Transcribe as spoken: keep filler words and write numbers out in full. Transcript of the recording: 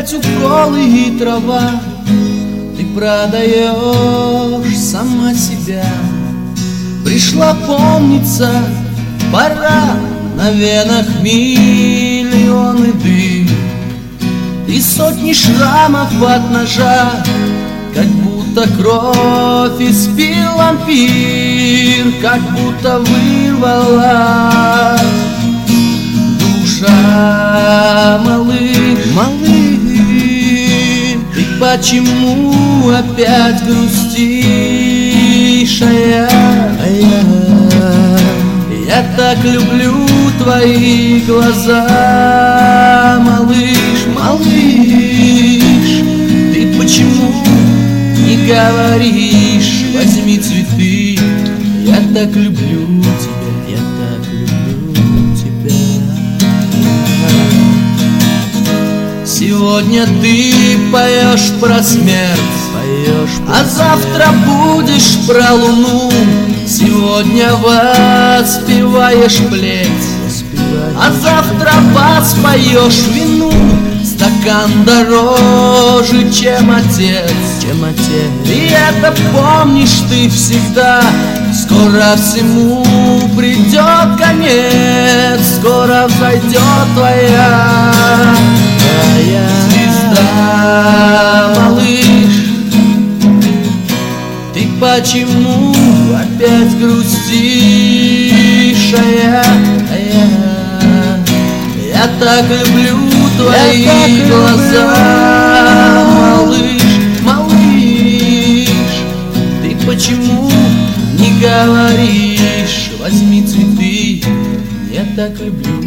опять уколы и трава. Ты продаешь сама себя. Пришла помниться пора, на венах миллионы дыр и сотни шрамов от ножа, как будто кровь испил вампир, как будто вырвала душа. Малыш, малыш, ты почему опять грустишь? А я, а я, я так люблю твои глаза. Малыш, малыш, ты почему не говоришь? Возьми цветы, я так люблю тебя, я так люблю тебя. Сегодня ты поешь про смерть, поешь про а завтра будешь про луну. Сегодня воспеваешь плеть, а завтра воспоешь вину. Стакан дороже, чем отец, чем отец. И это помнишь ты всегда. Скоро всему придет конец, скоро взойдет твоя, твоя звезда. Малыш, ты почему опять грустишь? А я, а я, я так люблю твои так глаза. Малыш, малыш, ты почему не говоришь? Возьми цветы, я так люблю